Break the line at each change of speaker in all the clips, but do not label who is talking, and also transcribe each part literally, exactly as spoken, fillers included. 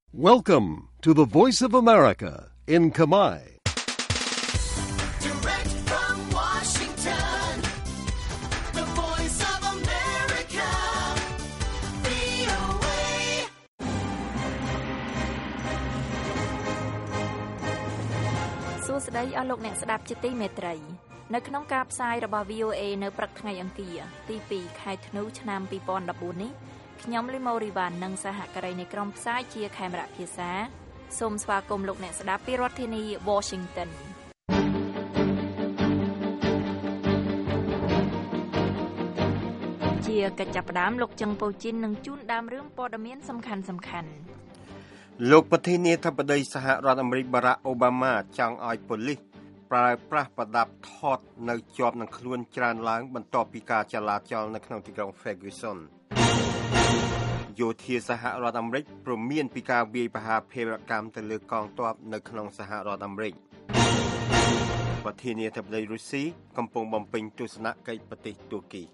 Welcome to the Voice of America in Khmer.
Direct from Washington, the Voice of America, វី អូ เอ
សួស្តីអស់លោកអ្នកស្ដាប់ជាទីមេត្រីនៅក្នុងការផ្សាយរបស់ វី អូ เอ នៅព្រឹកថ្ងៃអង្គារទីពីរខែធ្នូឆ្នាំពីរពាន់ដប់បួននេះខ្ញុំលីម៉ូរីវ៉ាន់និងសហការីនៃក្រុមផ្សាយជាខេមរៈភាសាសូមស្វាគមន៍លោកអ្នកស្ដាប់ពីរដ្ឋធានី Washington ជាកិច្ចចាប់ផ្ដើមលោកចឹងពូជីននឹងជូនដើមរឿងព័ត៌មានសំខាន់សំខាន់
លោកប្រធានាធិបតីសហរដ្ឋអាមេរិកបារ៉ាក់អូបាម៉ាចង់ឲ្យប៉ូលីសប្រើប្រាស់ប្រដាប់ថតនៅជាប់នឹងខ្លួនច្រើនឡើងបន្ទាប់ពីការចលាចលនៅក្នុងទីក្រុង Ferguson យោធាសហរដ្ឋអាមេរិកព្រមានពីការវាយប្រហារភេរវកម្មទៅលើកងទ័ពនៅក្នុងសហរដ្ឋអាមេរិកប្រធានាធិបតីរុស្ស៊ីកំពុងបំពេញទស្សនកិច្ចប្រទេសទួរគី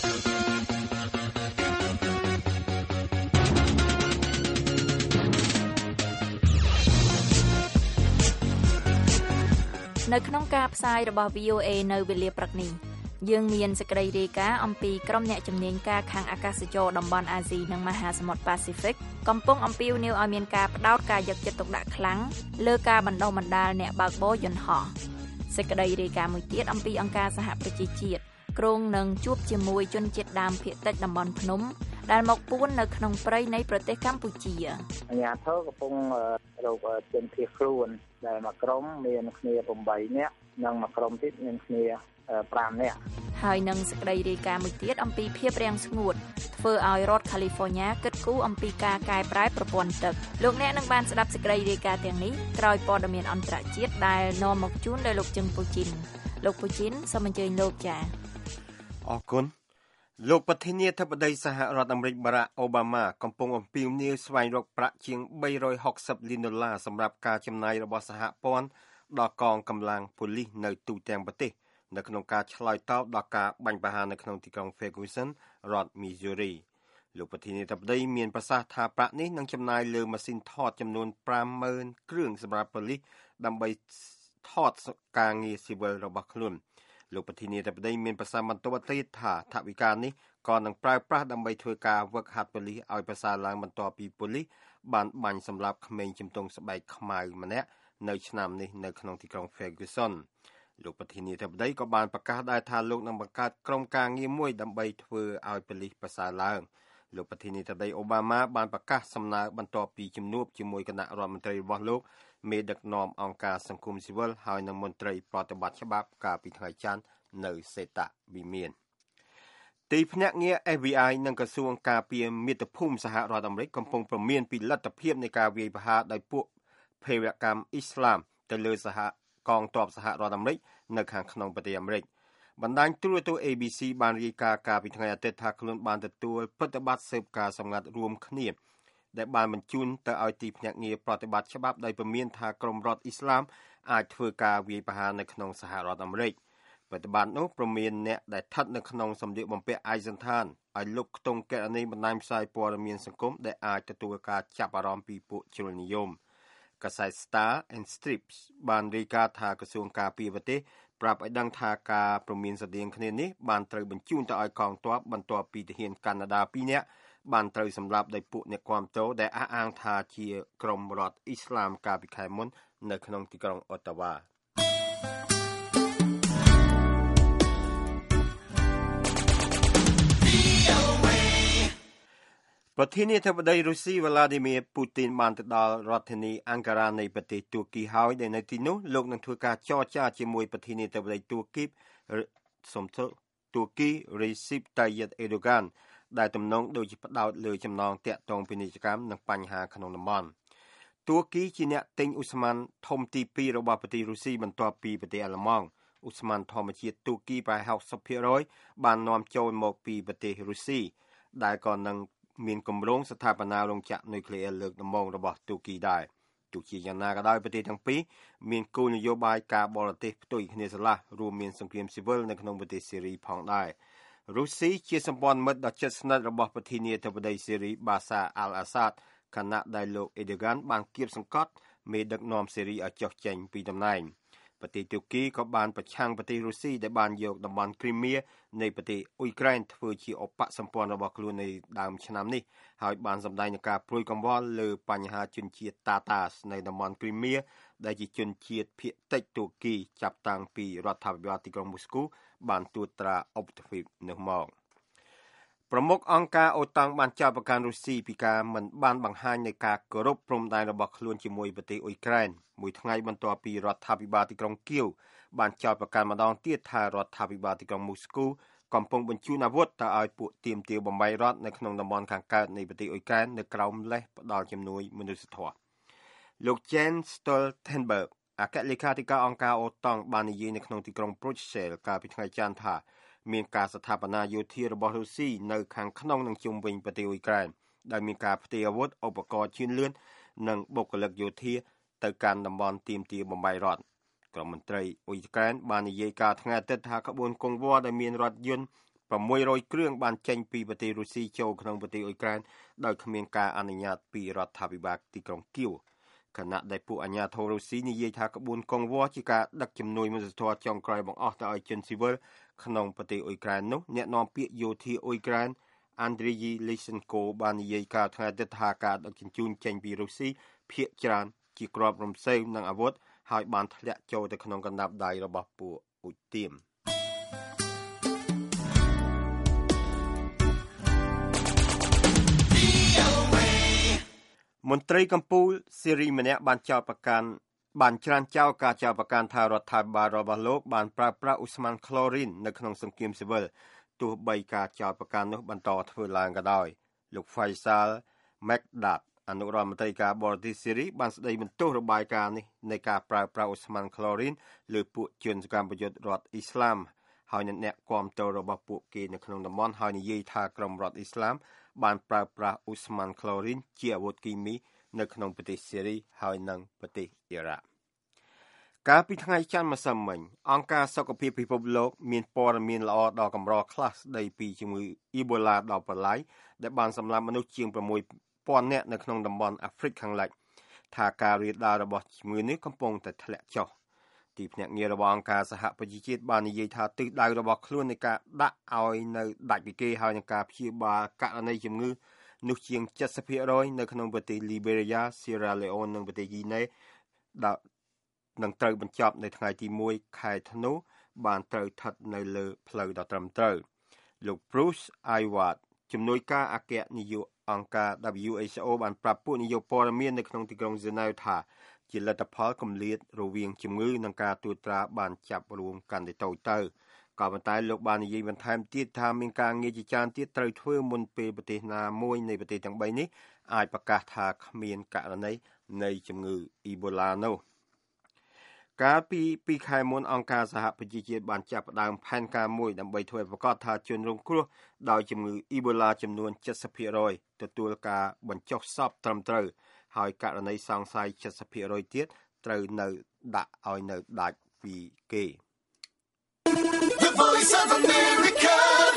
នៅក្នុងការផ្សាយរបស់ វី អូ เอ នៅវេលាព្រឹកនេះយើងមានសេចក្តីរាយការណ៍អំពីក្រុមអ្នកជំនាញការខាងអាកាសចរតំបន់អាស៊ីនិងមហាសមុទ្រប៉ាស៊ីហ្វិកកំពុងអំពាវនាវឲ្យមានការផ្ដោតការយកចិត្តទុកដាក់ខ្លាំងលើការបណ្ដុះបណ្ដាលអ្នកបើកបរយន្តហោះសេចក្តីរាយការណ៍មួយទៀតអំពីអង្គការសហប្រជាជាតិគ្រោងនឹងជួបជាមួយជនជាតិដើមភាគតិចតំបន់ភ្នំដែលមកពួននៅក្នុងព្រៃនៃប្រទេសកម្ពុជាអាជ្ញាធរកំពុងរកជនភៀសខ្លួនដែលមួយក្រុមមានគ្នាប្រាំបីនាក់និងមួយក្រុមទៀតមានគ្នាប្រាំនាក់ហើយនឹងសេចក្តីរាយការណ៍មួយទៀតអំពីភាពរាំងស្ងួតធ្វើឲ្យរដ្ឋ California គិតគូរអំពីការកែប្រែប្រព័ន្ធទឹកលោកអ្នកនឹងបានស្ដាប់សេចក្តីរាយការណ៍ទាំងនេះក្រោយព័ត៌មានអន្តរជាតិដែលនាំមកជូនដោយលោកជឹងពូជីនលោកពូជីនសូមអញ្ជើញលោកចា៎
អរគុណលោកប្រធានាធិបតីសហរដ្ឋអាមេរិកបារ៉ាក់អូបាម៉ាកំពុងអំពាវនាវស្វែងរកប្រាក់ជាងបីរយហុកសិបលានដុល្លារសម្រាប់ការចំណាយរបស់សហព័ន្ធដល់កងកម្លាំងប៉ូលីសនៅទូទាំងប្រទេសនៅក្នុងការឆ្លើយតបដល់ការបាញ់ប្រហារនៅក្នុងទីក្រុង Ferguson រដ្ឋ Missouri លោកប្រធានាធិបតីមានប្រសាសន៍ថាប្រាក់នេះនឹងចំណាយលើម៉ាស៊ីនថតចំនួនប្រាំម៉ឺនគ្រឿងសម្រាប់ប៉ូលីសដើម្បីថតការងារស៊ីវិលរបស់ខ្លួនលោកប្រធានាធិបតីមានប្រសាសន៍បន្តទៀតថាថវិកានេះក៏នឹងប្រើប្រាស់ដើម្បីធ្វើការវឹកហាត់ប៉ូលីសឲ្យប្រសើរឡើងបន្ទាប់ពីប៉ូលីសបានបាញ់សម្លាប់ក្មេងជំទង់ស្បែកខ្មៅម្នាក់នៅឆ្នាំនេះនៅក្នុងទីក្រុង Ferguson លោកប្រធានាធិបតីក៏បានប្រកាសដែរថាលោកនឹងបង្កើតក្រុមការងារមួយដើម្បីធ្វើឲ្យប៉ូលីសប្រសើរឡើងលោកប្រធានាធិបតីអូបាម៉ាបានប្រកាសសំណើបន្ទាប់ពីជំនួបជាមួយគណៈរដ្ឋមន្ត្រីរបស់លោកមេដឹកនាំអង្គការសង្គមស៊ីវិលហើយនិងមន្ត្រីប្រតិបត្តិច្បាប់កាលពីថ្ងៃច័ន្ទនៅសេតវិមានទីភ្នាក់ងារ เอฟ บี ไอ និងក្រសួងការពារមាតុភូមិសហរដ្ឋអាមេរិកកំពុងប្រមានពីលទ្ធភាពនៃការវាយប្រហារដោយពួកភេរវកម្មអ៊ីស្លាមទៅលើសហកងទ័ពសហរដ្ឋអាមេរិកនៅខាងក្នុងប្រទេសអាមេរិកបណ្ដាញទូរទស្សន៍ เอ ប៊ី ซี បានរាយការណ៍កាលពីថ្ងៃអាទិត្យថាខ្លួនបានទទួលប្រតិបត្តិស៊ើបការណ៍សម្ងាត់រួមគ្នាដែលបានបញ្ជូនទៅឲ្យទីភ្នាក់ងារប្រតិបត្តិច្បាប់ដោយព្រមានថាក្រុមរដ្ឋអ៊ីស្លាមអាចធ្វើការវាយប្រហារនៅក្នុងសហរដ្ឋអាមេរិកប្រតិបត្តិនោះព្រមានអ្នកដែលស្ថិតនៅក្នុងសម្លៀកបំពាក់ឯកសណ្ឋានឲ្យលុបខ្ទង់កណនីបណ្ដាញផ្សាយព័ត៌មានសង្គមដែលអាចទទួលការចាប់អារម្មណ៍ពីពួកជ្រុលនិយមកាសែត Star and Strips បានរាយការណ៍ថាក្រសួងការពារប្រទេសប្រាប់ឲ្យដឹងថាការព្រមានស្តីងគ្នានេះបានត្រូវបញ្ជូនទៅឲ្យកងទ័ពបន្ទាប់ពីទាហានកាណាដាពីរនាក់បានត្រូវសម្លាប់ដោយពួកអ្នកគាំទ្រដែលអះអាងថាជាក្រុមរដ្ឋអ៊ីស្លាមកាលពីខែមុននៅក្នុងទីក្រុងអូតាវ៉ាប្រធានាធិបតីរុស្ស៊ី Vladimir Putin បានទៅដល់រដ្ឋធានី Ankara នៃប្រទេសទួរគីហើយដែលនៅទីនោះលោកនឹងធ្វើការចរចាជាមួយប្រធានាធិបតីទួរគីសំទោសទួរគី Recep Tayyip Erdogan ដែលទំនងដូចជាផ្ដោតលើចំណងតាក់ទងពាណិជ្ជកម្មនិងបញ្ហាក្នុងតំបន់ទួរគីជាអ្នកទិញឧស្ម័នធំទីពីររបស់ប្រទេសរុស្ស៊ីបន្ទាប់ពីប្រទេសអាល្លឺម៉ង់ឧស្ម័នធម្មជាតិទួរគីប្រហែល ហកសិបភាគរយ បាននាំចូលមកពីប្រទេសរុស្ស៊ីដែលក៏នឹងមានគម្រោងស្ថាបនារោងចក្រនុយក្លេអ៊ែរលើកដំបូងរបស់ទួរគីដែរទោះជាយ៉ាងណាក៏ដោយប្រទេសទាំងពីរមានគោលនយោបាយការបរទេសផ្ទុយគ្នាស្រឡះរួមមានសង្គ្រាមស៊ីវិលនៅក្នុងប្រទេសសេរីផងដែររុស្ស៊ីជាសម្ព័ន្ធមិត្តដ៏ជិតស្និទ្ធរបស់ប្រធានាធិបតីសេរីបាសាអល់អាសាដខណៈដែលលោកអេឌីហ្គានបានគៀបសង្កត់មេដឹកនាំសេរីឲ្យចុះចេញពីតំណែងប្រទេសទូគីក៏បានប្រឆាំងប្រទេសរុស្ស៊ីដែលបានយកតំបន់គ្រីមៀនៃប្រទេសអ៊ុយក្រែនធ្វើជាឧបសម្ព័ន្ធរបស់ខ្លួននៅដើមឆ្នាំនេះហើយបានសម្ដែងនឹងការព្រួយកង្វល់លើបញ្ហាជនជាតិតាតាសនៅតំបន់គ្រីមៀដែលជាជនជាតិភាគតិចទូគីចាប់តាំងពីរដ្ឋាភិបាលទីក្រុងមូស្គូបានត្រួតត្រាឧបទ្វីបនោះមកប្រមុខអង្គការអូតាំងបានចោទប្រកាន់រុស្ស៊ីពីការមិនបានបង្ហាញនៃការគោរពព្រំដែនរបស់ខ្លួនជាមួយប្រទេសអ៊ុយក្រែនមួយថ្ងៃបន្ទាប់ពីរដ្ឋាភិបាលទីក្រុងគៀវបានចោទប្រកាន់ម្ដងទៀតថារដ្ឋាភិបាលទីក្រុងមូស្គូកំពុងបញ្ជូនអាវុធទៅឲ្យពួកទាមទារបំបីរដ្ឋនៅក្នុងតំបន់ខាងកើតនៃប្រទេសអ៊ុយក្រែននៅក្រោមលេសផ្ដល់ជំនួយមនុស្សធម៌លោក Jens Stoltenberg អគ្គលេខាធិការអង្គការអូតាំងបាននិយាយនៅក្នុងទីក្រុង Brussels កាលពីថ្ងៃច័ន្ទថាមានការស្ថាបនាយោធារបស់រុស្ស៊ីនៅខាងក្នុងនិងជុំវិញប្រទេសអ៊ុយក្រែនដែលមានការផ្ទេរអាវុធឧបករណ៍ជឿនលឿននិងបុគ្គលិកយោធាទៅកាន់តំបន់ទាមទារបំបីរដ្ឋក្រមមន្ត្រីអ៊ុយក្រែនបាននិយាយកាលថ្ងៃអាទិត្យថាក្បួនកង្វល់ដែលមានរថយន្ត៦រយគ្រឿងបានចេញពីប្រទេសរុស្ស៊ីចូលក្នុងប្រទេសអ៊ុយក្រែនដោយគ្មានការអនុញ្ញាតពីរដ្ឋាភិបាលទីក្រុងគៀវខណៈដែលពួកអាជ្ញាធររុស្ស៊ីនិយាយថាក្បួនកង្វល់ជាការដឹកជំនួយមនុស្សធម៌ចុងក្រោយបង្អស់ទៅឲ្យជនស៊ីវិលក្នុងប្រទេសអ៊ុយក្រែននោះអ្នកនាំពាក្យយោធាអ៊ុយក្រែន Andriy Lysenko បាននិយាយកាលថ្ងៃអាទិត្យថាការដឹកជញ្ជូនចេញពីរុស្ស៊ីភាគច្រើនជាគ្រាប់រំសេវនិងអាវុធហើយបានធ្លាក់ចូលទៅក្នុងកណ្ដាប់ដៃរបស់ពួកអ៊ុយទៀមមន្ត្រីកម្ពុជាសេរីម្នាក់បានចោទប្រកាន់បានច្រានចោលការចោទប្រកាន់ថារដ្ឋាភិបាលរបស់លោកបានប្រើប្រាស់ឧស្ម័នក្លូរីននៅក្នុងសង្គ្រាមស៊ីវិលទោះបីការចោទប្រកាន់នោះបន្តធ្វើឡើងក៏ដោយលោក Faisal Mekdad អនុរដ្ឋមន្ត្រីការបរទេសសេរីបានស្ដីបន្ទោសរបាយការណ៍នេះនៃការប្រើប្រាស់ឧស្ម័នក្លូរីនលើពួកជនសកម្មប្រយុទ្ធរដ្ឋអ៊ីស្លាមហើយអ្នកគាំទ្ររបស់ពួកគេនៅក្នុងតំបន់ហើយនិយាយថាក្រុមរដ្ឋអ៊ីស្លាមបានប្រើប្រាស់ឧស្ម័នក្លូរីនជាអាវុធគីមីនៅក្នុងប្រទេសសេរីហើយនិងប្រទេសអ៊ីរ៉ាក់កាលពីថ្ងៃច័ន្ទម្សិលមិញអង្គការសុខភាពពិភពលោកមានព័ត៌មានល្អដល់កម្រខ្លះស្ដីពីជំងឺអ៊ីបូឡាដល់ប្រឡាយដែលបានសម្លាប់មនុស្សជាង6ពាន់នាក់នៅក្នុងតំបន់អាហ្វ្រិកខាងលិចថាការរាលដាលរបស់ជំងឺនេះកំពុងតែធ្លាក់ចុះទីភ្នាក់ងាររបស់អង្គការសហប្រជាជាតិបាននិយាយថាទិសដៅរបស់ខ្លួននៃការដាក់ឲ្យនៅដាច់ពីគេហើយនឹងការព្យាបាលករណីជំងឺនោះជាង七十ភាគរយនៅក្នុងប្រទេស Liberia, Sierra Leone និងប្រទេស Guinea ដែលនឹងត្រូវបញ្ចប់នៅថ្ងៃទីមួយខែធ្នូបានត្រូវស្ថិតនៅលើផ្លូវដ៏ត្រឹមត្រូវលោក Bruce Ayward ជំនួយការអគ្គនាយកអង្គការ W H O បានប្រាប់ពួកនាយកព័ត៌មាននៅក្នុងទីក្រុង Geneva ថាជាលទ្ធផលគម្លាតរវាងជំងឺនិងការត្រួតត្រាបានចាប់រួមកាន់តែតូចទៅក៏ប៉ុន្តែលោកបាននិយាយបន្ថែមទៀតថាមានការងារជាច្រើនទៀតត្រូវធ្វើមុនពេលប្រទេសណាមួយនៃប្រទេសទាំងបីនេះអាចប្រកាសថាគ្មានករណីនៃជំងឺអ៊ីបូឡានោះកាលពីពីខែមុនអង្គការសហប្រជាជាតិបានចាប់ផ្ដើមផែនការមួយដើម្បីធ្វើឲ្យប្រកាសថាជនរងគ្រោះដោយជំងឺអ៊ីបូឡាចំនួន七十ភាគរយទទួលការបញ្ចុះសពត្រឹមត្រូវហើយករណីសង្ស័យ七十ភាគរយទៀតត្រូវនៅដាក់ឲ្យនៅដាច់ពីគេ
The Voice of America,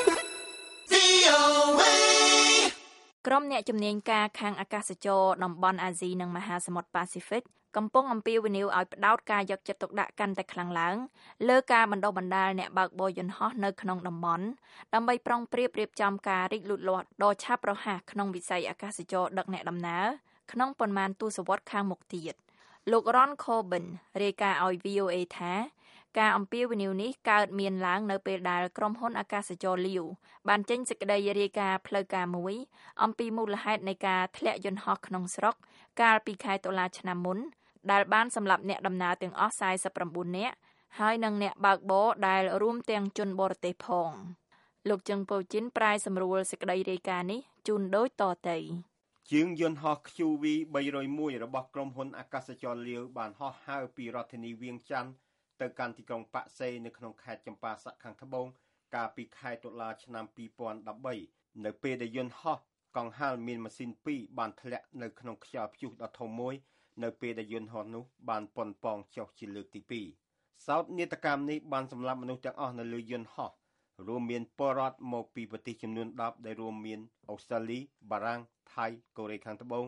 V O A
ក្រុមអ្នកជំនាញការខាងអាកាសចរតំបន់អាស៊ីនិងមហាសមុទ្រប៉ាស៊ីហ្វិកកំពុងអំពាវនាវឲ្យផ្ដោតការយកចិត្តទុកដាក់កាន់តែខ្លាំងឡើងលើការបណ្ដុះបណ្ដាលអ្នកបើកបរយន្តហោះនៅក្នុងតំបន់ដើម្បីប្រុងប្រៀបរៀបចំការរីកលូតលាស់ដ៏ឆាប់រហ័សក្នុងវិស័យអាកាសចរដឹកអ្នកដំណើរក្នុងប៉ុន្មានទសវត្សរ៍ខាងមុខទៀតលោក Ron Corbin រាយការណ៍ឲ្យ V O A ថាការអំពាវនាវនេះកើតមានឡើងនៅពេលដែលក្រុមហ៊ុនអាកាសចរលាវបានចេញសេចក្តីរាយការណ៍ផ្លូវការមួយអំពីមូលហេតុនៃការធ្លាក់យន្តហោះក្នុងស្រុកកាលពីខែតុលាឆ្នាំមុនដែលបានសម្លាប់អ្នកដំណើរទាំងអស់สี่สิบเก้าនាក់ហើយនិងអ្នកបើកបរដែលរួមទាំងជនបរទេសផងលោកជឹងពូជីនប្រាយសម្រួលសេចក្តីរាយការណ៍នេះជូនដូចតទៅ
ជាងយន្តហោះ Q V បីរយមួយរបស់ក្រុមហ៊ុនអាកាសចរលាវបានហោះហើរពីរដ្ឋធានីវៀងច័ន្ទទៅកាន់ទីក្រុងប៉ាក់សេនៅក្នុងខេត្តចម្ប៉ាសាក់ខាងត្បូងកាលពីខែតុលាឆ្នាំពីរពាន់ដប់បីនៅពេលដែលយន្តហោះកង្ហាលមានម៉ាស៊ីនពីរបានធ្លាក់នៅក្នុងខ្យល់ព្យុះដ៏ធំមួយនៅពេលដែលយន្តហោះនោះបានប៉ុនប៉ងចុះជាលើកទីពីរសោកនាដកម្មនេះបានសម្លាប់មនុស្សទាំងអស់នៅលើយន្តហោះរួមមានពលរដ្ឋមកពីប្រទេសចំនួនដប់ដែលរួមមានអូស្ត្រាលីបារាំងថៃកូរ៉េខាងត្បូង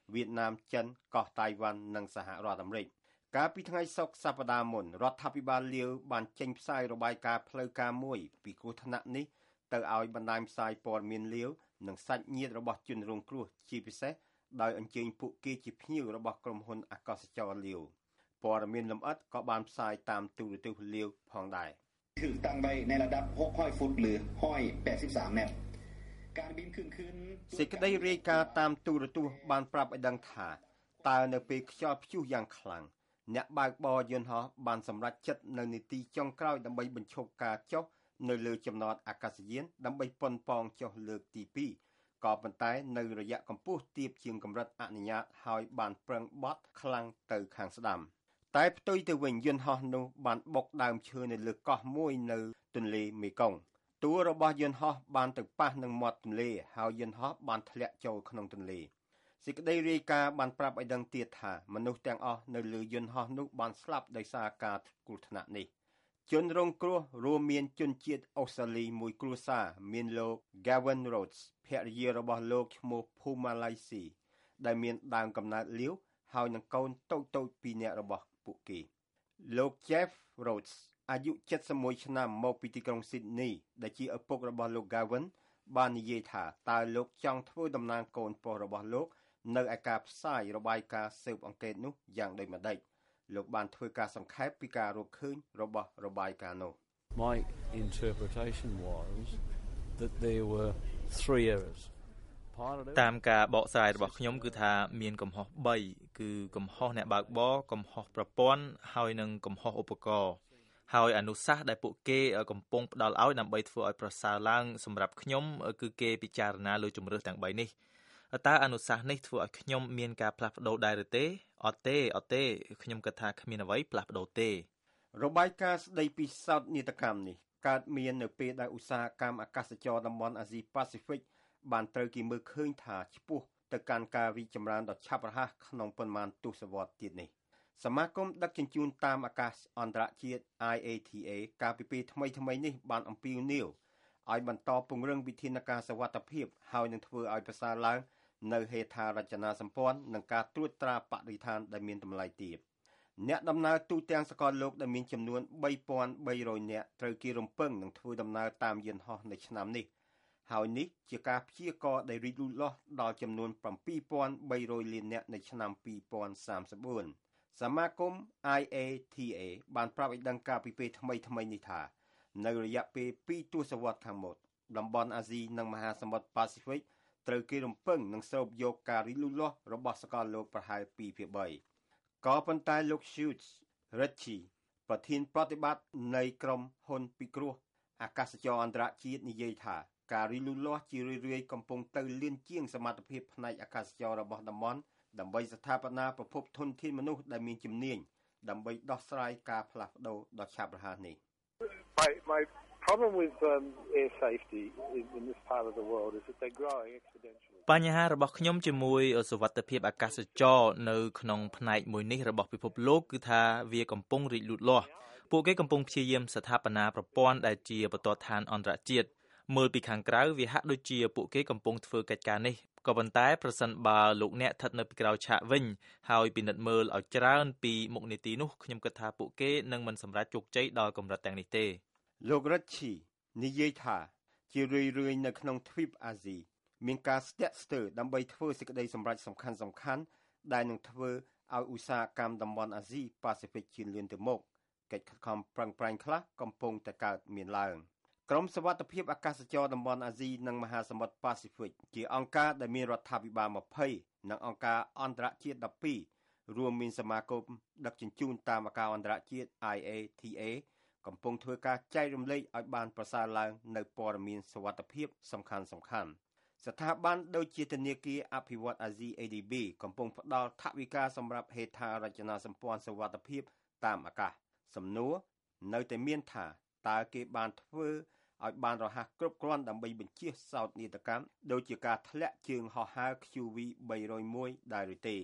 វៀតណាមចិនកោះតៃវ៉ាន់និងសហរដ្ឋអាមេរិកកាលពីថ្ងៃសុក្រសប្តាហ៍មុនរដ្ឋាភិបាលលាវបានចេញផ្សាយរបាយការណ៍ផ្លូវការមួយពីគ្រោះថ្នាក់នេះទៅឲ្យបណ្ដាញផ្សាយព័ត៌មានលាវនិងសាច់ញាតិរបស់ជនរងគ្រោះជាពិសេសដោយអញ្ជើញពួកគេជាភ្ញៀវរបស់ក្រុមហ៊ុនអាកាសចរលាវព័ត៌មានលម្អិតក៏បានផ្សាយតាមទូរទស្សន៍លាវផងដែរ
ถูกตั้งไว้ในระดับหกร้อยฟุตหรือหนึ่งร้อยแปดสิบสามเมตรการบินขึ้นขึ้น
សេចក្តីរាយការណ៍តាមទូរទស្សន៍បានប្រាប់ឲ្យដឹងថាតើនៅពេលខ្យល់ព្យុះយ៉ាងខ្លាំងអ្នកបើកបរយន្តហោះបានសម្រេចចិត្តនៅនីតិចុងក្រោយដើម្បីបញ្ឈប់ការចុះនៅលើចំណតអាកាសយានដើម្បីប៉ុនប៉ងចុះលើកទីពីរក៏ប៉ុន្តែនៅរយៈកម្ពស់ទាបជាងកម្រិតអនុញ្ញាតហើយបានប្រឹងបត់ខ្លាំងទៅខាងស្ដាំតែផ្ទុយទៅវិញយន្តហោះនោះបានបុកដើមឈើនៅលើកោះមួយនៅទន្លេមេគង្គតួរបស់យន្តហោះបានទៅប៉ះនឹងមាត់ទន្លេហើយយន្តហោះបានធ្លាក់ចូលក្នុងទន្លេសេចក្តីរាយការណ៍បានប្រាប់ឲ្យដឹងទៀតថាមនុស្សទាំងអស់នៅលើយន្តហោះនោះបានស្លាប់ដោយសារការគ្រោះថ្នាក់នេះជនរងគ្រោះរួមមានជនជាតិអូស្ត្រាលីមួយគ្រួសារមានលោក Gavin Rhodes ភរិយារបស់លោកឈ្មោះ Phumalisi ដែលមានដើមកំណើតលាវហើយនឹងកូនតូចតូចពីរនាក់របស់ពួកគេលោក Jeff Rhodes អាយុเจ็ดสิบเอ็ดឆ្នាំមកពីទីក្រុង Sydney ដែលជាឪពុករបស់លោក Gavin បាននិយាយថាតើលោកចង់ធ្វើតំណាងកូនប្រុសរបស់លោកនៅឯការផ្សាយរបាយការណ៍ស៊ើបអង្កេតនោះយ៉ាងដូចម្តេចលោកបានធ្វើការសង្ខេបពីការរកឃើញរបស់របាយការណ៍នោះ
My interpretation was that there were three errors
តាមការបកស្រាយរបស់ខ្ញុំគឺថាមានកំហុសបីគឺកំហុសអ្នកបើកបរកំហុសប្រព័ន្ធហើយនិងកំហុសឧបករណ៍ហើយអនុសាសន៍ដែលពួកគេកំពុងផ្ដល់ឲ្យដើម្បីធ្វើឲ្យប្រសើរឡើងសម្រាប់ខ្ញុំគឺគេពិចារណាលើជំរើសទាំងបីនេះតើអនុសាសន៍នេះធ្វើឲ្យខ្ញុំមានការផ្លាស់ប្ដូរដែរឬទេអត់ទេអត់ទេខ្ញុំគិតថាគ្មានអ្វីផ្លាស់ប្ដូរទេ
របាយការណ៍ស្ដីពីសោកនាដកម្មនេះកើតមាននៅពេលដែលឧស្សាហកម្មអាកាសចរតំបន់អាស៊ីប៉ាស៊ីហ្វិកបានត្រូវគេមើលឃើញថាឆ្ពោះទៅកាន់ការរីកចម្រើនដ៏ឆាប់រហ័សក្នុងប៉ុន្មានទសវត្សរ៍ទៀតនេះសមាគមដឹកជញ្ជូនតាមអាកាសអន្តរជាតិ I A T A កាលពីពេលថ្មីថ្មីនេះបានអំពាវនាវឲ្យបន្តពង្រឹងវិធានការសុវត្ថិភាពហើយនឹងធ្វើឲ្យប្រសើរឡើងនៅហេដ្ឋារចនាសម្ព័ន្ធនិងការត្រួតត្រាបរិស្ថានដែលមានតម្លៃទាបអ្នកដំណើរទូទាំងសកលលោកដែលមានចំនួនបីពាន់បីរយនាក់ត្រូវគេរំពឹងនឹងធ្វើដំណើរតាមយន្តហោះនៅឆ្នាំនេះហើយនេះជាការព្យាករណ៍ដែលរីកលូតលាស់ដល់ចំនួនbảyពាន់បីរយលាននាក់នៅឆ្នាំពីរពាន់សាមសិបបួនសមាគម I A T A បានប្រាប់ឲ្យដឹងការពីពេលថ្មីថ្មីនេះថានៅរយៈពេលពីរទសវត្សរ៍ខាងមុខតំបន់អាស៊ីនិងមហាសមុទ្រប៉ាស៊ីហ្វិកត្រូវគេរំពឹងនឹងស្រូបយកការរីកលូតលាស់របស់សកលលោកប្រហែលពីរភាគបីក៏ប៉ុន្តែលោក Schultz Ritchie ប្រធានប្រតិបត្តិនៃក្រុមហ៊ុនពិគ្រោះអាកាសចរអន្តរជាតិនិយាយថាការរីកលូតលាស់ជារឿយៗកំពុងទៅលឿនជាងសមត្ថភាពផ្នែកអាកាសចររបស់តំបន់ដើម្បីស្ថាបនាប្រភពធនធានមនុស្សដែលមានជំនាញដើម្បីដោះស្រាយការផ្លាស់ប្ដូរដ៏ឆាប់រហ័សនេះ
My my problem with um, air safety in, in this part of the world is that they're growing exponentially.
បញ្ហារបស់ខ្ញុំជាមួយសុវត្ថិភាពអាកាសចរនៅក្នុងផ្នែកមួយនេះរបស់ពិភពលោកគឺថាវាកំពុងរីកលូតលាស់ពួកគេកំពុងព្យាយាមស្ថាបនាប្រព័ន្ធដែលជាបន្ទាត់ឋានអន្តរជាតិមើលពីខាងក្រៅវាហាក់ដូចជាពួកគេកំពុងធ្វើកិច្ចការនេះក៏ប៉ុន្តែប្រសិនបើលោកអ្នកស្ថិតនៅពីក្រោយឆាកវិញហើយពិនិត្យមើលឲ្យច្រើនពីមុខនីតិនោះខ្ញុំគិតថាពួកគេនឹងមិនសម្រេចជោគជ័យដល់កម្រិតទាំងនេះទេ
លោក Ritchie និយាយថាជារឿយៗនៅក្នុងទ្វីបអាស៊ីមានការស្ទាក់ស្ទើរដើម្បីធ្វើសេចក្តីសម្រេចសំខាន់សំខាន់ដែលនឹងធ្វើឲ្យឧស្សាហកម្មតំបន់អាស៊ីប៉ាស៊ីហ្វិកជឿនលឿនទៅមុខកិច្ចខិតខំប្រឹងប្រែងខ្លះកំពុងតែកើតមានឡើងក្រុមសុវត្ថិភាពអាកាសចរតំបន់អាស៊ីនិងមហាសមុទ្រប៉ាស៊ីហ្វិកជាអង្គការដែលមានរដ្ឋាភិបាលยี่สิบនិងអង្គការអន្តរជាតិដប់ពីររួមមានសមាគមដឹកជញ្ជូនតាមអាកាសអន្តរជាតិ I A T A កំពុងធ្វើការចែករំលែកឲ្យបានប្រសើរឡើងនៅព័ត៌មានសុវត្ថិភាពសំខាន់សំខាន់ស្ថាប័នដូចជាធនាគារអភិវឌ្ឍន៍អាស៊ី A D B កំពុងផ្ដល់ថវិកាសម្រាប់ហេដ្ឋារចនាសម្ព័ន្ធសុវត្ថិភាពតាមអាកាសសំណួរនៅតែមានថាតើគេបានធ្វើឲ្យបានរហ័សគ្រប់គ្រាន់ដើម្បីបញ្ជៀសសោកនាដកម្មដូចជាការធ្លាក់ជើងហោះហើរ Q V បីរយមួយដែរឬទេ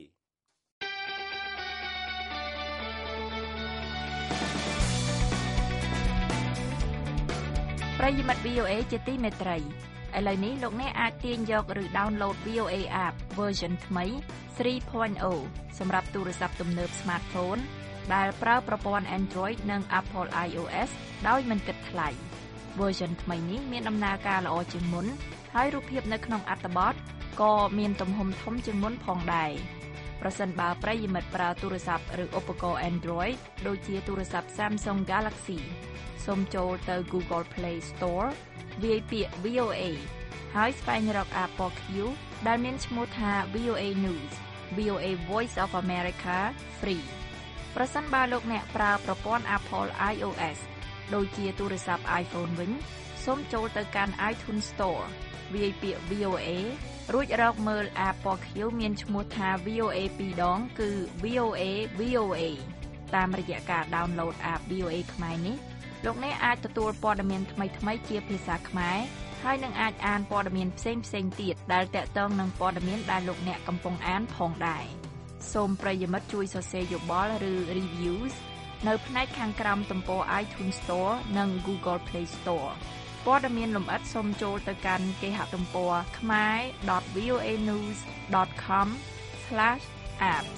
ប្រិយមិត្ត V O A ជាទីមេត្រីឥឡូវនេះលោកអ្នកអាចទាញយកឬ download វី អូ เอ app version ថ្មី three point oh សម្រាប់ទូរស័ព្ទទំនើប smartphone ដែលប្រើប្រព័ន្ធ Android និង Apple iOS ដោយមិនគិតថ្លៃ version ថ្មីនេះមានដំណើរការល្អជាងមុនហើយរូបភាពនៅក្នុងអត្ថបទក៏មានទំហំធំជាងមុនផងដែរប្រសិនបើប្រិយមិត្តប្រើទូរស័ព្ទឬឧបករណ៍ Android ដូចជាទូរស័ព្ទ Samsung Galaxy សូមចូលទៅ Google Play Store វាយពាក្យ វី អូ เอ ហើយស្វែងរក App ពណ៌ខៀវដែលមានឈ្មោះថា វី អូ เอ News វី អូ เอ Voice of America Free ប្រសិនបើលោកអ្នកប្រើប្រព័ន្ធ Apple iOS ដូចជាទូរស័ព្ទ iPhone វិញសូមចូលទៅកាន់ iTunes Store វាយពាក្យ វី អូ เอ រួចរកមើល App ពណ៌ខៀវមានឈ្មោះថា វី អូ เอ ពីរដងគឺ វី អូ เอ វី អូ เอ តាមរយៈការ download App វី អូ เอ ខ្មែរនេះលោកអ្នកអាចទទួលព័ត៌មានថ្មីៗជាភាសាខ្មែរហើយនឹងអាចអានព័ត៌មានផ្សេងៗទៀតដែលទាក់ទងនឹងព័ត៌មានដែលលោកអ្នកកំពុងអានផងដែរសូមប្រិយមិត្តជួយសរសេរយោបល់ឬ reviews នៅផ្នែកខាងក្រោមទំព័រ iTunes Store និង Google Play Store ព័ត៌មានលម្អិតសូមចូលទៅកាន់គេហទំព័រ khmer dot v o a news dot com slash apps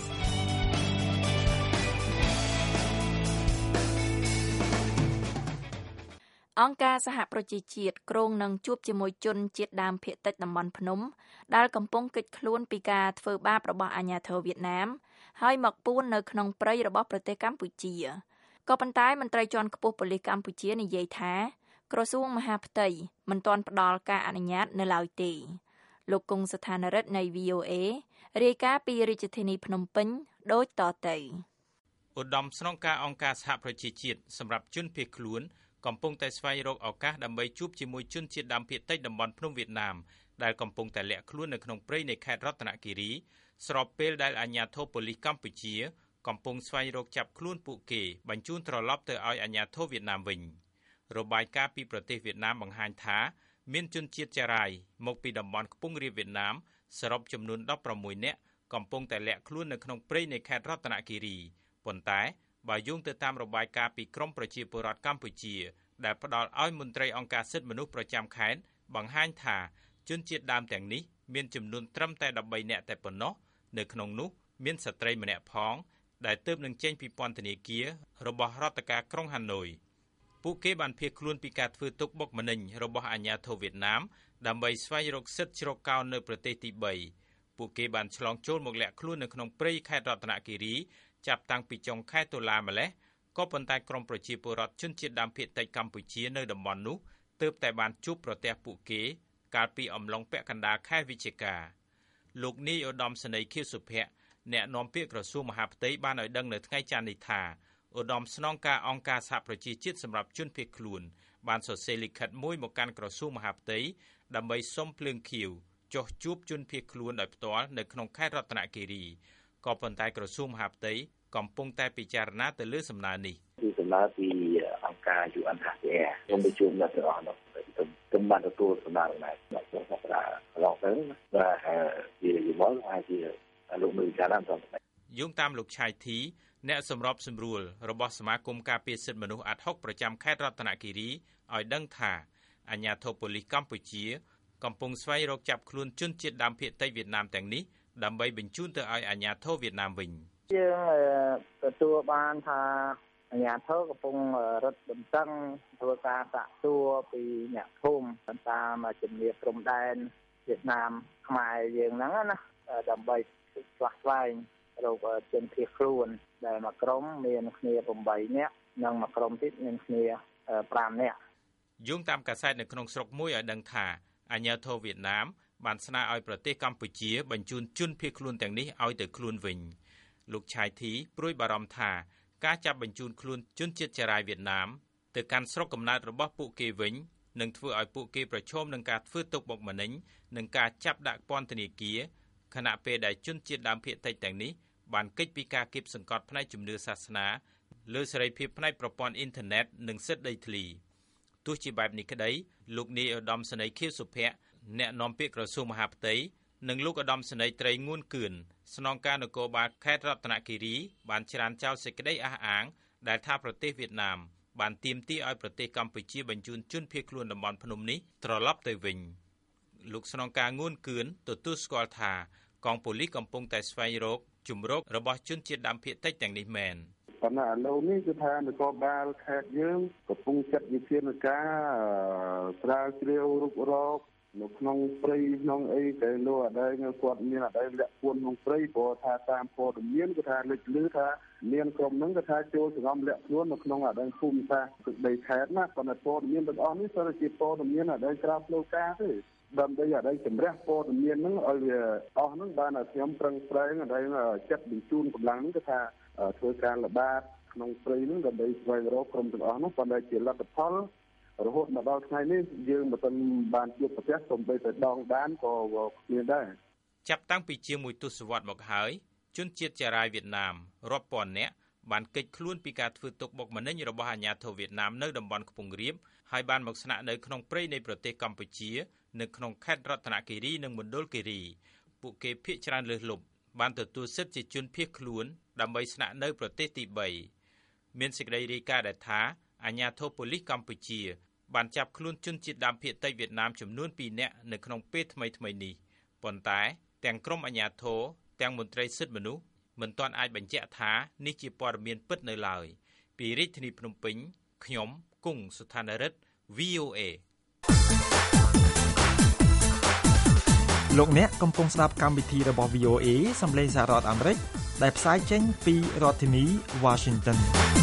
អង្គការសហប្រជាជាតិគ្រោងនឹងជួបជាមួយជនជាតិដើមភាគតិចតំបន់ភ្នំដែលកំពុងគេចខ្លួនពីការធ្វើបាបរបស់អាជ្ញាធរវៀតណាមហើយមកពួននៅក្នុងព្រៃរបស់ប្រទេសកម្ពុជាក៏ប៉ុន្តែមន្ត្រីជាន់ខ្ពស់ប៉ូលីសកម្ពុជានិយាយថាក្រសួងមហាផ្ទៃមិនទាន់ផ្ដល់ការអនុញ្ញាតនៅឡើយទេលោកគង់ស្ថានរិទ្ធនៃ វី អូ เอ រាយការណ៍ពីរាជធានីភ្នំពេញដូចតទៅ
ឧត្តមស្នងការអង្គការសហប្រជាជាតិសម្រាប់ជនភៀសខ្លួនកំពុងតែស្វែងរកឱកាសដើម្បីជួបជាមួយជនជាតិដើមភាគតិចតំបន់ភ្នំវៀតណាមដែលកំពុងតែលាក់ខ្លួននៅក្នុងព្រៃនៃខេត្តរតនគិរីស្របពេលដែលអាជ្ញាធរប៉ូលីសកម្ពុជាកំពុងស្វែងរកចាប់ខ្លួនពួកគេបញ្ជូនត្រឡប់ទៅឲ្យអាជ្ញាធរវៀតណាមវិញរបាយការណ៍ពីប្រទេសវៀតណាមបង្ហាញថាមានជនជាតិចារាយមកពីតំបន់ខ្ពង់រាបវៀតណាមសរុបចំនួនដប់ប្រាំមួយនាក់កំពុងតែលាក់ខ្លួននៅក្នុងព្រៃនៃខេត្តរតនគិរីប៉ុន្តែបើយោងទៅតាមរបាយការណ៍ពីក្រមប្រជាពលរដ្ឋកម្ពុជាដែលផ្ដល់ឲ្យមន្ត្រីអង្គការសិទ្ធិមនុស្សប្រចាំខេត្តបង្ហាញថាជនជាតិដើមទាំងនេះមានចំនួនត្រឹមតែ13នាក់តែប៉ុណ្ណោះនៅក្នុងនោះមានស្ត្រីម្នាក់ផងដែលទើបនឹងចេញពីពន្ធនាគាររបស់រដ្ឋការក្រុងហាណូយពួកគេបានភៀសខ្លួនពីការធ្វើទុកបុកម្នេញរបស់អាជ្ញាធរវៀតណាមដើម្បីស្វែងរកសិទ្ធិជ្រកកោននៅប្រទេសទីបីពួកគេបានឆ្លងចូលមកលាក់ខ្លួននៅក្នុងព្រៃខេត្តរតនគិរីចាប់តាំងពីចុងខែតុលាម្លេះក៏ប៉ុន្តែក្រមប្រជាពលរដ្ឋជនជាតិដើមភាគតិចកម្ពុជានៅតំបន់នោះទើបតែបានជួបប្រទះពួកគេកាលពីអំឡុងពាក់កណ្ដាលខែវិច្ឆិកាលោកនាយឧត្តមសេនីយ៍ខៀវសុភ័ក្រអ្នកនាំពាក្យក្រសួងមហាផ្ទៃបានឲ្យដឹងនៅថ្ងៃច័ន្ទនេះថាឧត្តមស្នងការអង្គការសហប្រជាជាតិសម្រាប់ជនភៀសខ្លួនបានសរសេរលិខិតមួយមកកាន់ក្រសួងមហាផ្ទៃដើម្បីសុំភ្លើងខៀវចុះជួបជនភៀសខ្លួនដោយផ្ទាល់នៅក្នុងខេត្តរតនគិរីក៏ប៉ុន្តែក្រសួងមហាផ្ទៃកំពុងតែពិចារណាទៅលើសំណើនេះ
គឺសំណើពីអង្គការ ยู เอ็น เอช ซี เอ ខ្ញុំប្រជុំនៅទាំងអស់នោះខ្ញុំបានទទួលសំណើនេះមកក្នុងសប្តាហ៍កន្លងទៅបាទជាយមល់ហើយជាលោកមើលចារណាទៅ
យោងតាមលោកឆៃធីអ្នកសម្របសម្រួលរបស់សមាគមការពារសិទ្ធិមនុស្សអាត់ហុកប្រចាំខេត្តរតនគិរីឲ្យដឹងថាអាជ្ញាធរប៉ូលីសកម្ពុជាកំពុងស្វែងរកចាប់ខ្លួនជនជាតិដើមភាគតិចវៀតណាមទាំងនេះដើម្បីបញ្ជូនទៅឲ្យអាជ្ញាធរវៀតណាមវិញ
យើងទទួលបានថាអាជ្ញាធរកំពុងរត់បន្តឹងធ្វើការសាកសួរពីអ្នកភូមិតាមជំនឿព្រំដែនវៀតណាមខ្មែរយើងហ្នឹងណាដើម្បីស្វះស្វែងរកជនភៀសខ្លួនដែលមួយក្រុមមានគ្នាeightនាក់និងមួយក្រុមទៀតមានគ្នាfiveនាក់
យោងតាមកាសែតនៅក្នុងស្រុកមួយឲ្យដឹងថាអាជ្ញាធរវៀតណាមបានស្នើឲ្យប្រទេសកម្ពុជាបញ្ជូនជនភៀសខ្លួនទាំងនេះឲ្យទៅខ្លួនវិញលោកឆៃធីព្រួយបារម្ភថាការចាប់បញ្ជូនខ្លួនជនជាតិចារាយវៀតណាមទៅកាន់ស្រុកកំណើតរបស់ពួកគេវិញនឹងធ្វើឲ្យពួកគេប្រឈមនឹងការធ្វើទុកបុកម្នេញនិងការចាប់ដាក់ពន្ធនាគារខណៈពេលដែលជនជាតិដើមភាគតិចទាំងនេះបានគេចពីការគាបសង្កត់ផ្នែកជំនឿសាសនាលើសេរីភាពផ្នែកប្រព័ន្ធអ៊ីនធឺណិតនិងសិទ្ធិដីធ្លីទោះជាបែបនេះក្តីលោកនាយឧត្តមសេនីយ៍ខៀវសុភ័ក្រអ្នកនាំពាក្យក្រសួងមហាផ្ទៃនិងលោកឧត្តមសេនីយ៍ត្រីងួនគឿនស្នងការនគរបាលខេត្តរតនគិរីបានច្រានចោលសេចក្តីអះអាងដែលថាប្រទេសវៀតណាមបានទាមទារឲ្យប្រទេសកម្ពុជាបញ្ជូនជនភៀសខ្លួនតំបន់ភ្នំនេះត្រឡប់ទៅវិញលោកស្នងការងួនគឿនទទួលស្គាល់ថាកងប៉ូលីសកំពុងតែស្វែងរកជំរករបស់ជនជាតិដើមភាគតិចទាំងនេះមែន
ប៉ុន្តែឥឡូវនេះគឺថានគរបាលខេត្តយើងកំពុងចាត់វិធានការស្រាវជ្រាវរុករកនៅក្នុងព្រៃក្នុងអីតែលោកអដែងគាត់មានអដែងលាក់ពួនក្នុងព្រៃព្រោះថាតាមព័ត៌មានគឺថាលេចលឺថាមានក្រុមហ្នឹងគឺថាចូលសង្ងំលាក់ខ្លួននៅក្នុងអដែងភូមិសាស្ត្រទឹកដីខេត្តណាប៉ុន្តែព័ត៌មានទាំងអស់នេះគឺជាព័ត៌មានអដែងក្រៅផ្លូវការទេដើម្បីអដែងជំរះព័ត៌មានហ្នឹងឲ្យវាអស់ហ្នឹងបានឲ្យខ្ញុំប្រឹងប្រែងអដែងចាត់បញ្ជូនកម្លាំងហ្នឹងគឺថាធ្វើការល្បាតក្នុងព្រៃហ្នឹងដើម្បីស្វែងរកក្រុមទាំងអស់នោះប៉ុន្តែជាលទ្ធផលរហូតមកដល់ថ្ងៃនេះយើងមិនទាន់បានជួបប្រទះសូម្បីតែដងដានក៏មានដែរ
ចាប់តាំងពីជាងមួយទសវត្សរ៍មកហើយជនជាតិចារាយវៀតណាមរាប់ពាន់នាក់បានគេចខ្លួនពីការធ្វើទុកបុកម្នេញរបស់អាជ្ញាធរវៀតណាមនៅតំបន់ខ្ពង់រាបហើយបានមកស្នាក់នៅក្នុងព្រៃនៃប្រទេសកម្ពុជានៅក្នុងខេត្តរតនគិរីនិងមណ្ឌលគិរីពួកគេភ័យច្រើនលើសលប់បានទទួលសិទ្ធិជាជនភៀសខ្លួនដើម្បីស្នាក់នៅប្រទេសទីបីមានសេចក្តីរាយការណ៍ដែលថាអាជ្ញាធរប៉ូលីសកម្ពុជាបានចាប់ខ្លួនជនជាតិដើមភាគតិចវៀតណាមចំនួនពីរនាក់នៅក្នុងពេលថ្មីៗនេះប៉ុន្តែទាំងក្រុមអាជ្ញាធរទាំងមន្ត្រីសិទ្ធិមនុស្សមិនទាន់អាចបញ្ជាក់ថានេះជាព័ត៌មានពិតនៅឡើយពីរាជធានីភ្នំពេញខ្ញុំគង់សុថានរិទ្ធ វី អូ អេ
លោកអ្នកកំពុងស្ដាប់កម្មវិធីរបស់ វី អូ អេ សំឡេងសហរដ្ឋអាមេរិកដែលផ្សាយចេញពីរដ្ឋធានី Washington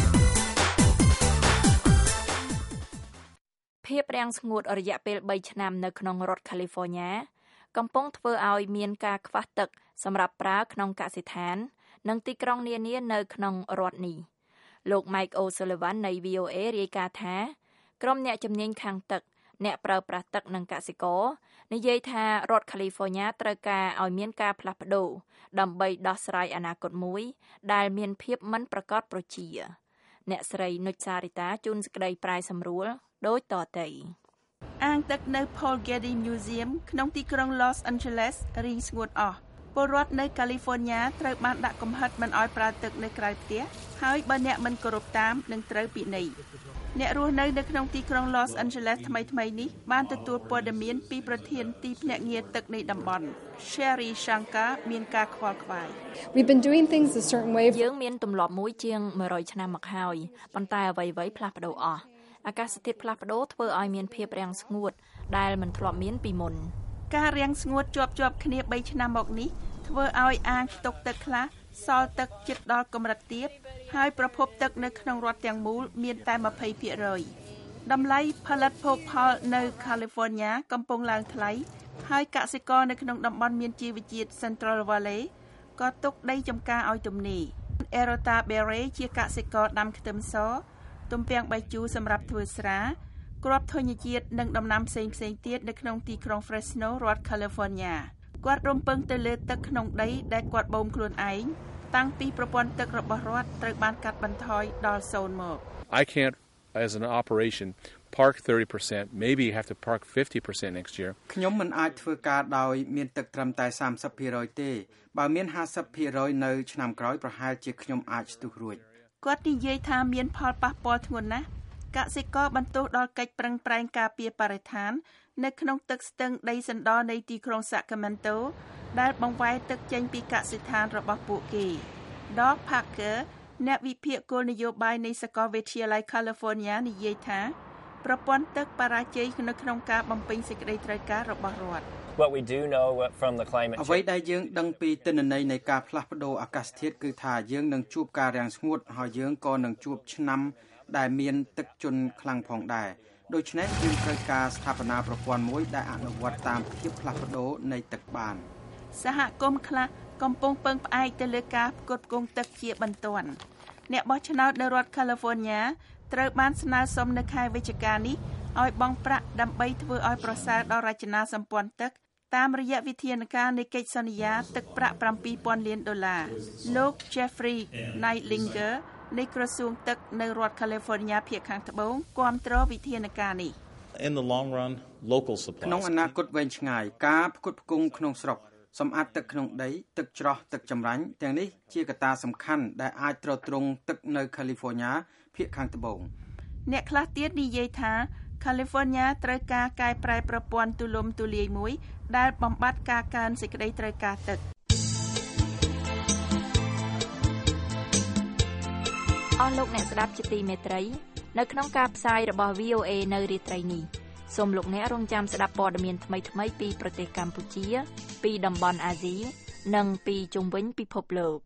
ភាពរាំងស្ងួតរយៈពេលបីឆ្នាំនៅក្នុងរដ្ឋ California កំពុងធ្វើឲ្យមានការខ្វះទឹកសម្រាប់ប្រើក្នុងកសិដ្ឋាននិងទីក្រុងនានានៅក្នុងរដ្ឋនេះលោក Mike O'Sullivan នៃ វី អូ អេ រាយការណ៍ថាក្រុមអ្នកជំនាញខាងទឹកអ្នកប្រើប្រាស់ទឹកនិងកសិករនិយាយថារដ្ឋ California ត្រូវការឲ្យមានការផ្លាស់ប្ដូរដើម្បីដោះស្រាយអនាគតមួយដែលមានភាពមិនប្រកបប្រជាអ្នកស្រីនុចសារិតាជួនសេចក្តីប្រាយសម្រួលដូចតទៅ
អាងទឹកនៅ Paul Getty Museum ក្នុងទីក្រុង Los Angeles រីងស្ងួតអស់ពលរដ្ឋនៅ California ត្រូវបានដាក់កំហិតមិនឲ្យប្រើទឹកនៅក្រៅផ្ទះហើយបើអ្នកមិនគោរពតាមនឹងត្រូវពិន័យអ្នករស់នៅនៅក្នុងទីក្រុង Los Angeles ថ្មីៗនេះបានទទួលព័ត៌មានពីប្រធានទីភ្នាក់ងារទឹកនៃតំបន់ Sherry Shankar មានការខ្វល់ខ្វាយ
We've been doing things a certain way
យើងមានទម្លាប់មួយជាងមួយរយឆ្នាំមកហើយប៉ុន្តែអ្វីៗផ្លាស់ប្ដូរអស់អាកាសធាតុផ្លាស់ប្ដូរធ្វើឲ្យមានភាពរាំងស្ងួតដែលមិនធ្លាប់មានពីមុន
ការរាំងស្ងួតជាប់ជាប់គ្នាបីឆ្នាំមកនេះធ្វើឲ្យអាងស្តុកទឹកខ្លះសល់ទឹកជិតដល់កម្រិតទាបហើយប្រភពទឹកនៅក្នុងរដ្ឋទាំងមូលមានតែยี่สิบភាគរយតម្លៃផលិតភោគផលនៅ California កំពុងឡើងថ្លៃហើយកសិករនៅក្នុងតំបន់មានជីវជាតិ Central Valley ក៏ទុកដីចម្ការឲ្យទំនេរ Erota Berry ជាកសិករដាំខ្ទឹមសទំពាំងបាយជូរសម្រាប់ធ្វើស្រាគ្រាប់ធញ្ញជាតិនិងដំណាំផ្សេងៗទៀតនៅក្នុងទីក្រុង Fresno រដ្ឋ California គាត់រំពឹងទៅលើទឹកក្នុងដីដែលគាត់បូមខ្លួនឯងតាំងពីប្រព័ន្ធទឹករបស់រដ្ឋត្រូវបានកាត់បន្ថយដល់សូន្យមក
I can't as an operation park thirty percent maybe have to park fifty percent next year
ខ្ញុំមិនអាចធ្វើការដោយមានទឹកត្រឹមតែ三十ភាគរយទេបើមានห้าสิบភាគរយនៅឆ្នាំក្រោយប្រហែលជាខ្ញុំអាចស្ទុះរួច
គាត់និយាយថាមានផលប៉ះពាល់ធ្ងន់ណាស់កសិករបន្ទោសដល់កិច្ចប្រឹងប្រែងការពារបរិស្ថាននៅក្នុងទឹកស្ទឹងដីសណ្ដនៃទីក្រុង Sacramento ដែលបង្វែរទឹកចេញពីកសិដ្ឋានរបស់ពួកគេ Doug Parker អ្នកវិភាគគោលនយោបាយនៃសាកលវិទ្យាល័យ California និយាយថាប្រព័ន្ធទឹកបរាជ័យនៅក្នុងការបំពេញសេចក្តីត្រូវការរបស់រដ្ឋ
What we do know from the climate change
អ្វីដែលយើងដឹងពីទិន្នន័យនៃការផ្លាស់ប្ដូរអាកាសធាតុគឺថាយើងនឹងជួបការរាំងស្ងួតហើយយើងក៏នឹងជួបឆ្នាំដែលមានទឹកជន់ខ្លាំងផងដែរដូច្នេះយើងត្រូវការស្ថាបនាប្រព័ន្ធមួយដែលអនុវត្តតាមភាពផ្លាស់ប្ដូរនៃទឹកបាន
សហគមន៍ខ្លះកំពុងពឹងផ្អែកទៅលើការផ្គត់ផ្គង់ទឹកជាបន្ទាន់អ្នកបោះឆ្នោតនៅរដ្ឋ California ត្រូវបានស្នើសុំនៅខែវិច្ឆិកានេះឲ្យបង់ប្រាក់ដើម្បីធ្វើឲ្យប្រសើរដល់រចនាសម្ព័ន្ធទឹកតាមរយៈវិធានការនៃកិច្ចសន្យាទឹកប្រាក់seven thousandលានដុល្លារលោក Jeffrey Neidlinger នៃក្រសួងទឹកនៅរដ្ឋ California ភាគខាងត្បូងគាំទ្រវិធានការនេះ
In the long run local supply
ក្នុងអនាគតវែងឆ្ងាយការផ្គត់ផ្គង់ក្នុងស្រុកសម្អាតទឹកក្នុងដីទឹកច្រោះទឹកចម្រាញ់ទាំងនេះជាកត្តាសំខាន់ដែលអាចទ្រទ្រង់ទឹកនៅ California ភាគខាងត្បូង
អ្នកខ្លះទៀតនិយាយថា California ត្រូវការកែប្រែប្រព័ន្ធទូលំទូលាយមួយដែលបំបត្តិការកើនសេចក្តីត្រូវការទឹក
អស់លោកអ្នកស្ដាប់ជាទីមេត្រីនៅក្នុងការផ្សាយរបស់ វី អូ អេ នៅរាត្រីនេះសូមលោកអ្នករងចាំស្ដាប់ព័ត៌មានថ្មីៗពីប្រទេសកម្ពុជាពីតំបន់អាស៊ីនិងពីជុំវិញពិភពលោក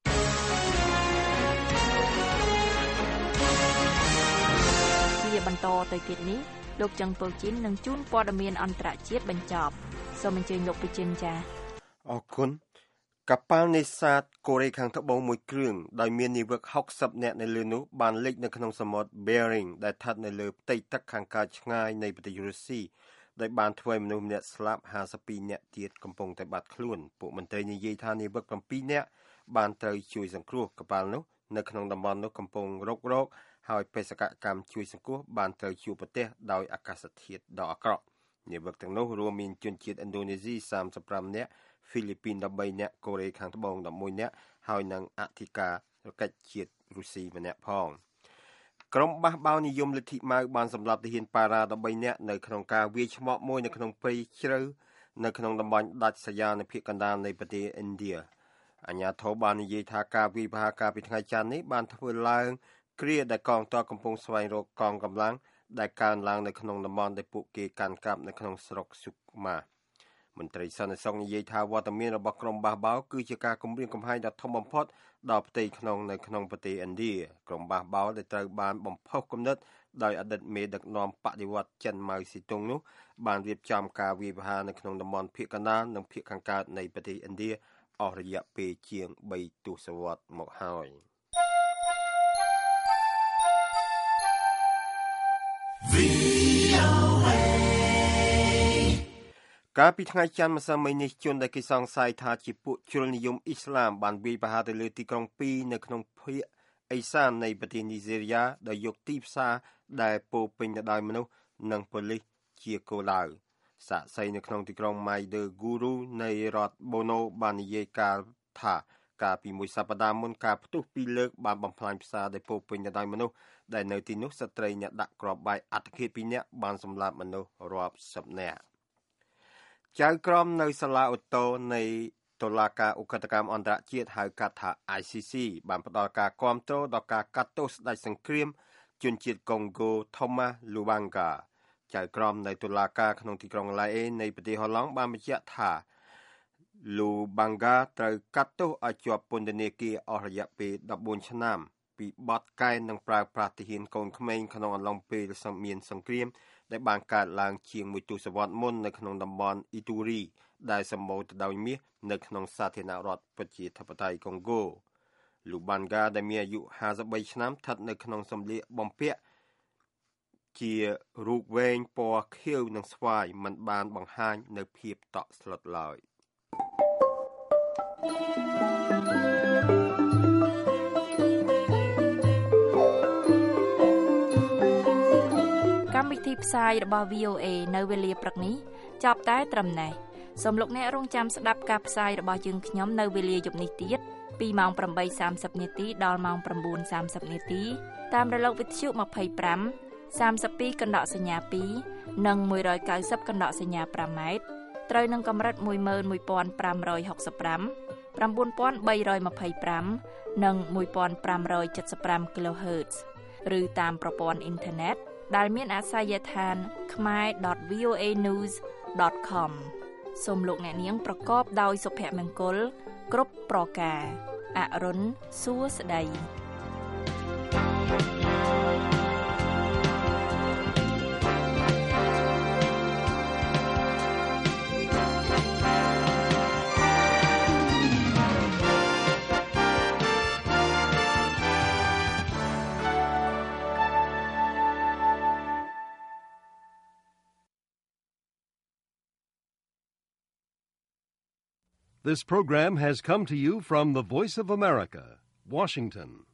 ជាបន្តទៅទៀតនេះលោកចង្ពៅជីននឹងជូនព័ត៌មានអន្តរជាតិបញ្ចប់សូមអញ្ជើញលោកប្រជិនចា
អរគុណកប៉ាល់នេសាទកូរ៉េខាងត្បូងមួយគ្រឿងដោយមាននាវិកហុកសិបនាក់នៅលើនោះបានលិចនៅក្នុងសមុទ្រ Bering ដែលស្ថិតនៅលើផ្ទៃទឹកខាងកើតឆ្ងាយនៃប្រទេសរុស្ស៊ីដោយបានធ្វើឲ្យមនុស្សម្នាក់ស្លាប់ហាសិបពីរនាក់ទៀតកំពុងតែបាត់ខ្លួនពួកមន្ត្រីនិយាយថានាវិកប្រាំពីរនាក់បានត្រូវជួយសង្គ្រោះកប៉ាល់នោះនៅក្នុងតំបន់នោះកំពុងរករកហើយបេសកកម្មជួយសង្គ្រោះបានត្រូវជួបប្រទះដោយអាកាសធាតុដ៏អាក្រក់នាវិកទាំងនោះរួមមានជនជាតិឥណ្ឌូនេស៊ីសាមសិបប្រាំនាក់ហ្វីលីពីនដប់បីនាក់កូរ៉េខាងត្បូងដប់មួយនាក់ហើយនិងអធិការកិច្ចជាតិរុស្ស៊ីម្នាក់ផងក្រុមបះបោរនិយមលទ្ធិម៉ៅបានសម្លាប់ទាហានប៉ារ៉ាដប់បីនាក់នៅក្នុងការវាយឆ្មក់មួយនៅក្នុងព្រៃជ្រៅនៅក្នុងតំបន់ដាច់ស្រយាលនៅភាគកណ្ដាលនៃប្រទេសឥណ្ឌាអាជ្ញាធរបាននិយាយថាការវាយប្រហារកាលពីថ្ងៃច័ន្ទនេះបានធ្វើឡើងគ្រាដែលកងទ័ពកំពុងស្វែងរកកងកម្លាំងដែលកើនឡើងនៅក្នុងតំបន់ដែលពួកគេកាន់កាប់នៅក្នុងស្រុកស៊ុកម៉ាមន្ត្រីសន្តិសុខនិយាយថាវត្តមានរបស់ក្រុមបះបោរគឺជាការគំរាមកំហែងដ៏ធំបំផុតដល់ផ្ទៃក្នុងនៅក្នុងប្រទេសឥណ្ឌាក្រុមបះបោរដែលត្រូវបានបំផុសគំនិតដោយអតីតមេដឹកនាំបដិវត្តចិនម៉ៅស៊ីតុងនោះបានរៀបចំការវាយប្រហារនៅក្នុងតំបន់ភាគកណ្ដាលនិងភាគខាងកើតនៃប្រទេសឥណ្ឌាអស់រយៈពេលជាងបីទសវត្សរ៍មកហើយកាលពីថ្ងៃច័ន្ទម្សិលមិញនេះជនដែលគេសង្ស័យថាជាពួកជ្រុលនិយមអ៊ីស្លាមបានវាយប្រហារទៅលើទីក្រុងពីរនៅក្នុងភាគឦសាននៃប្រទេសនីហ្សេរីយ៉ាដោយយកទីផ្សារដែលពោពេញទៅដោយមនុស្សនិងប៉ូលីសជាគោលដៅសាក្សីនៅក្នុងទីក្រុង Maiduguri នៃរដ្ឋ Borno បាននិយាយកាលថាកាលពីមួយសប្តាហ៍មុនការផ្ទុះពីរលើកបានបំផ្លាញផ្សារដែលពោពេញទៅដោយមនុស្សដែលនៅទីនោះស្ត្រីអ្នកដាក់គ្រាប់បែកអត្តឃាតពីរនាក់បានសម្លាប់មនុស្សរាប់សិបនាក់ចៅក្រមនៅសាលាឧទ្ធរនៃតុលាការឧក្រិដ្ឋកម្មអន្តរជាតិហៅកាត់ថា I C C បានផ្ដល់ការគាំទ្រដល់ការកាត់ទោសស្ដេចសង្គ្រាមជនជាតិកុងហ្គោ Thomas Lubanga ចៅក្រមនៅតុលាការក្នុងទីក្រុង La Haye នៃប្រទេសហូឡង់បានបញ្ជាក់ថា Lubanga ត្រូវកាត់ទោសឲ្យជាប់ពន្ធនាគារអស់រយៈពេលដប់បួនឆ្នាំពីបទកែននិងប្រើប្រាស់ទាហានកូនក្មេងក្នុងអំឡុងពេលមានសង្គ្រាមដែលបានកើតឡើងជាងមួយទសវត្សរ៍មុននៅក្នុងតំបន់អ៊ីទូរីដែលសម្បូរទៅដោយមាសនៅក្នុងសាធារណរដ្ឋប្រជាធិបតេយ្យកុងហ្គោ Lubanga ដែលមានអាយុហាសិបបីឆ្នាំស្ថិតនៅក្នុងសម្លៀកបំពាក់ជារូបវែងពណ៌ខៀវនិងស្វាយមិនបានបង្ហាញនៅភាពតក់ស្លុតឡើយ
កម្មវិធីផ្សាយរបស់ វី អូ អេ នៅវេលាព្រឹកនេះចប់តែត្រឹមនេះសូមលោកអ្នករងចាំស្ដាប់ការផ្សាយរបស់យើងខ្ញុំនៅវេលាយប់នេះទៀតពីម៉ោង ប្រាំបីសាមសិបនាទីដល់ម៉ោង ប្រាំបួនសាមសិបនាទីតាមរលកវិទ្យុ ម្ភៃប្រាំ សាមសិបពីរកណ្ដកសញ្ញាពីរនិងមួយរយកៅសិបកណ្ដកសញ្ញាប្រាំម៉ែត្រត្រូវនឹងកម្រិត មួយម៉ឺនមួយពាន់ប្រាំរយហុកសិបប្រាំ ប្រាំបួនពាន់បីរយម្ភៃប្រាំ និងមួយពាន់ប្រាំរយседសិបប្រាំ kilohertz ឬតាមប្រព័ន្ធអ៊ីនធឺណិតដែលមានអាសយដ្ឋាន khmer dot v o a news dot com សូមលោកអ្នកនាងប្រកបដោយសុភមង្គលគ្រប់ប្រការអរុនសួស្តី
This program has come to you from the Voice of America, Washington.